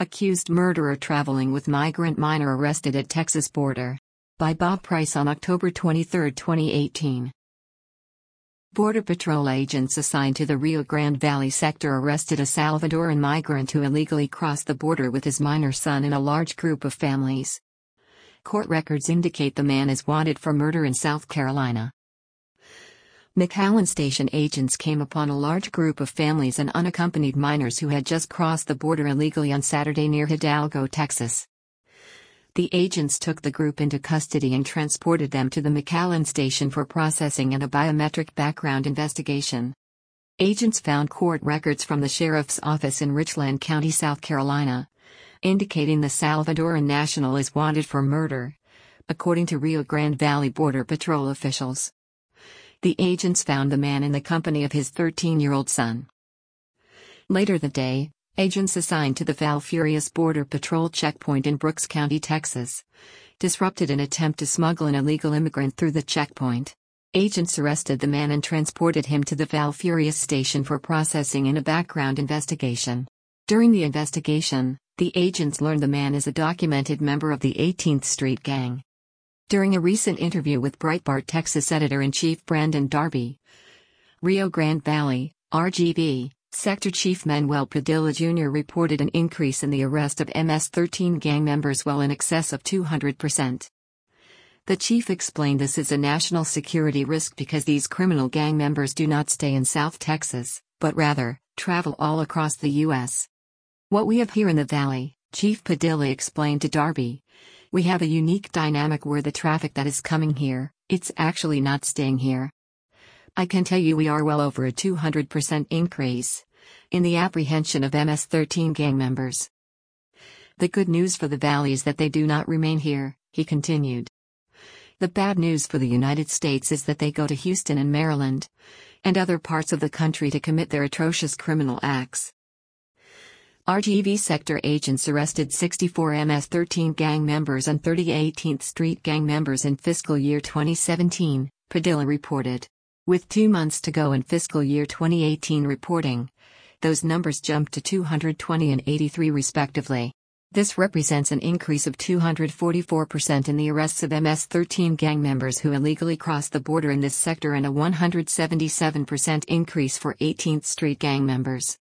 Accused murderer traveling with migrant minor arrested at Texas border. By Bob Price on October 23, 2018. Border Patrol agents assigned to the Rio Grande Valley sector arrested a Salvadoran migrant who illegally crossed the border with his minor son and a large group of families. Court records indicate the man is wanted for murder in South Carolina. McAllen Station agents came upon a large group of families and unaccompanied minors who had just crossed the border illegally on Saturday near Hidalgo, Texas. The agents took the group into custody and transported them to the McAllen Station for processing and a biometric background investigation. Agents found court records from the sheriff's office in Richland County, South Carolina, indicating the Salvadoran national is wanted for murder, according to Rio Grande Valley Border Patrol officials. The agents found the man in the company of his 13-year-old son. Later that day, agents assigned to the Falfurrias Border Patrol checkpoint in Brooks County, Texas, disrupted an attempt to smuggle an illegal immigrant through the checkpoint. Agents arrested the man and transported him to the Falfurrias station for processing and a background investigation. During the investigation, the agents learned the man is a documented member of the 18th Street Gang. During a recent interview with Breitbart Texas Editor-in-Chief Brandon Darby, Rio Grande Valley, RGV, Sector Chief Manuel Padilla Jr. reported an increase in the arrest of MS-13 gang members well in excess of 200%. The chief explained this is a national security risk because these criminal gang members do not stay in South Texas, but rather, travel all across the U.S. What we have here in the Valley, Chief Padilla explained to Darby, we have a unique dynamic where the traffic that is coming here, it's actually not staying here. I can tell you we are well over a 200% increase in the apprehension of MS-13 gang members. The good news for the Valley is that they do not remain here, he continued. The bad news for the United States is that they go to Houston and Maryland, and other parts of the country to commit their atrocious criminal acts. RGV sector agents arrested 64 MS-13 gang members and 30 18th Street gang members in fiscal year 2017, Padilla reported. With 2 months to go in fiscal year 2018 reporting, those numbers jumped to 220 and 83 respectively. This represents an increase of 244% in the arrests of MS-13 gang members who illegally crossed the border in this sector and a 177% increase for 18th Street gang members.